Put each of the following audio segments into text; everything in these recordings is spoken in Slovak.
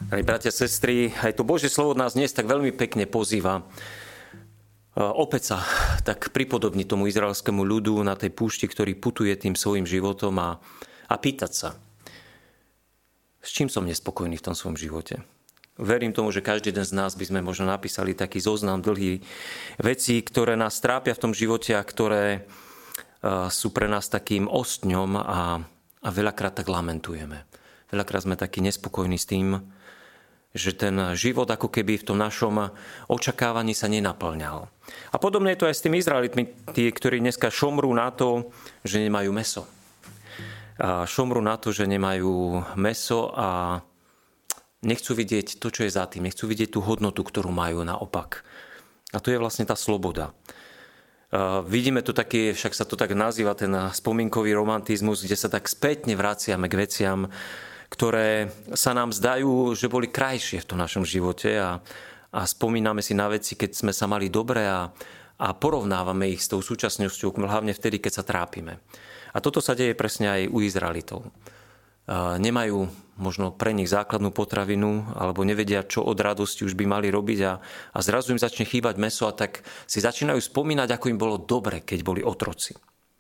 Drahí bratia, sestry, aj to Božie slovo nás dnes tak veľmi pekne pozýva. Opäť sa tak pripodobní tomu izraelskému ľudu na tej púšti, ktorý putuje tým svojim životom a pýtať sa, s čím som nespokojný v tom svojom živote. Verím tomu, že každý jeden z nás by sme možno napísali taký zoznam dlhý vecí, ktoré nás trápia v tom živote a ktoré sú pre nás takým ostňom a veľakrát tak lamentujeme. Veľakrát sme takí nespokojní s tým, že ten život ako keby v tom našom očakávaní sa nenaplňal. A podobne je to aj s tými Izraelitmi, tí, ktorí dneska šomrú na to, že nemajú mäso. Šomrú na to, že nemajú mäso a nechcú vidieť to, čo je za tým. Nechcú vidieť tú hodnotu, ktorú majú naopak. A to je vlastne tá sloboda. Vidíme tu taký, však sa to tak nazýva, ten spomienkový romantizmus, kde sa tak spätne vraciame k veciam, ktoré sa nám zdajú, že boli krajšie v tom našom živote a spomíname si na veci, keď sme sa mali dobre a porovnávame ich s tou súčasnosťou, hlavne vtedy, keď sa trápime. A toto sa deje presne aj u Izraelitov. Nemajú možno pre nich základnú potravinu alebo nevedia, čo od radosti už by mali robiť a zrazu im začne chýbať mäso a tak si začínajú spomínať, ako im bolo dobre, keď boli otroci.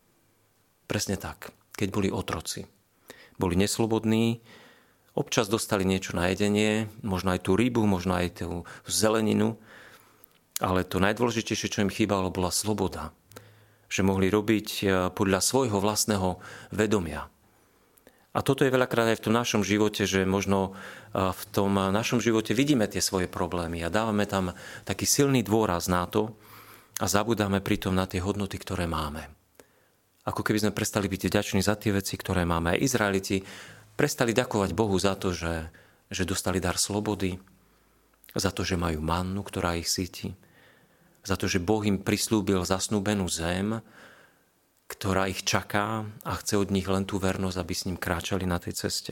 Presne tak, keď boli otroci. Boli neslobodní, občas dostali niečo na jedenie, možno aj tú rybu, možno aj tú zeleninu, ale to najdôležitejšie, čo im chýbalo, bola sloboda. Že mohli robiť podľa svojho vlastného vedomia. A toto je veľakrát aj v tom našom živote, že možno v tom našom živote vidíme tie svoje problémy a dávame tam taký silný dôraz na to a zabudáme pritom na tie hodnoty, ktoré máme. Ako keby sme prestali byť vďační za tie veci, ktoré máme. Aj Izraeliti prestali ďakovať Bohu za to, že dostali dar slobody, za to, že majú mannu, ktorá ich síti, za to, že Boh im prislúbil zasnúbenú zem, ktorá ich čaká a chce od nich len tú vernosť, aby s ním kráčali na tej ceste.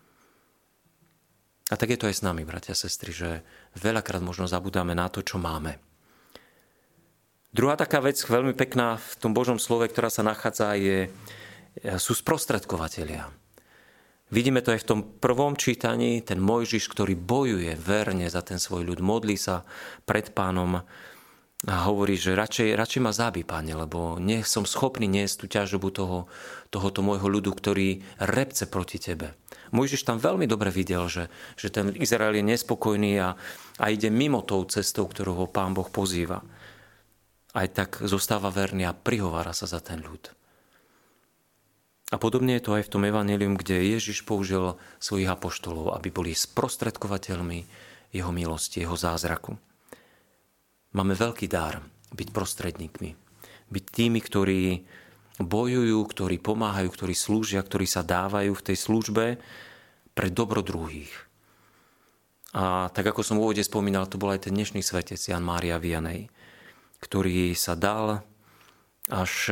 A tak je to aj s nami, bratia a sestry, že veľakrát možno zabudáme na to, čo máme. Druhá taká vec, veľmi pekná v tom Božom slove, ktorá sa nachádza, sú sprostredkovatelia. Vidíme to aj v tom prvom čítaní, ten Mojžiš, ktorý bojuje verne za ten svoj ľud, modlí sa pred Pánom a hovorí, že radšej ma zabij, Pane, lebo nie som schopný niesť tú ťažobu tohoto môjho ľudu, ktorý repce proti tebe. Mojžiš tam veľmi dobre videl, že ten Izrael je nespokojný a ide mimo tou cestou, ktorú ho Pán Boh pozýva. Aj tak zostáva verný a prihovára sa za ten ľud. A podobne je to aj v tom evanjelium, kde Ježiš použil svojich apoštolov, aby boli sprostredkovateľmi jeho milosti, jeho zázraku. Máme veľký dar byť prostredníkmi. Byť tými, ktorí bojujú, ktorí pomáhajú, ktorí slúžia, ktorí sa dávajú v tej službe pre dobro druhých. A tak ako som v úvode spomínal, to bol aj ten dnešný svetec Ján Mária Vianney, ktorý sa dal až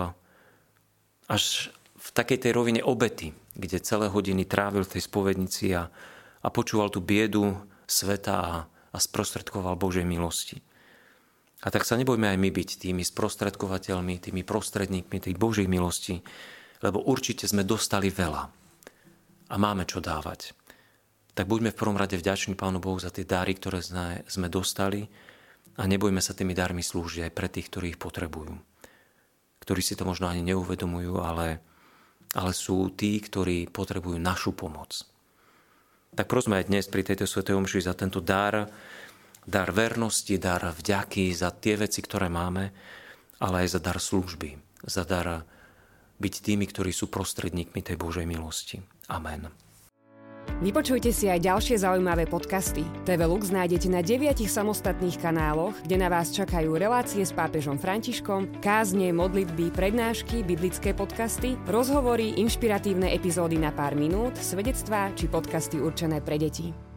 v takej tej rovine obety, kde celé hodiny trávil v tej spovednici a počúval tú biedu sveta a sprostredkoval Božej milosti. A tak sa nebojme aj my byť tými sprostredkovateľmi, tými prostredníkmi tej Božej milosti, lebo určite sme dostali veľa a máme čo dávať. Tak buďme v prvom rade vďační Pánu Bohu za tie dary, ktoré sme dostali, a nebojme sa tými darmi slúžiť aj pre tých, ktorí ich potrebujú. Ktorí si to možno ani neuvedomujú, ale sú tí, ktorí potrebujú našu pomoc. Tak prosme aj dnes pri tejto svätej omši za tento dar vernosti, dar vďaky za tie veci, ktoré máme, ale aj za dar služby, za dar byť tými, ktorí sú prostredníkmi tej Božej milosti. Amen. Vypočujte si aj ďalšie zaujímavé podcasty. TV Lux nájdete na 9 samostatných kanáloch, kde na vás čakajú relácie s pápežom Františkom, kázne, modlitby, prednášky, biblické podcasty, rozhovory, inšpiratívne epizódy na pár minút, svedectvá či podcasty určené pre deti.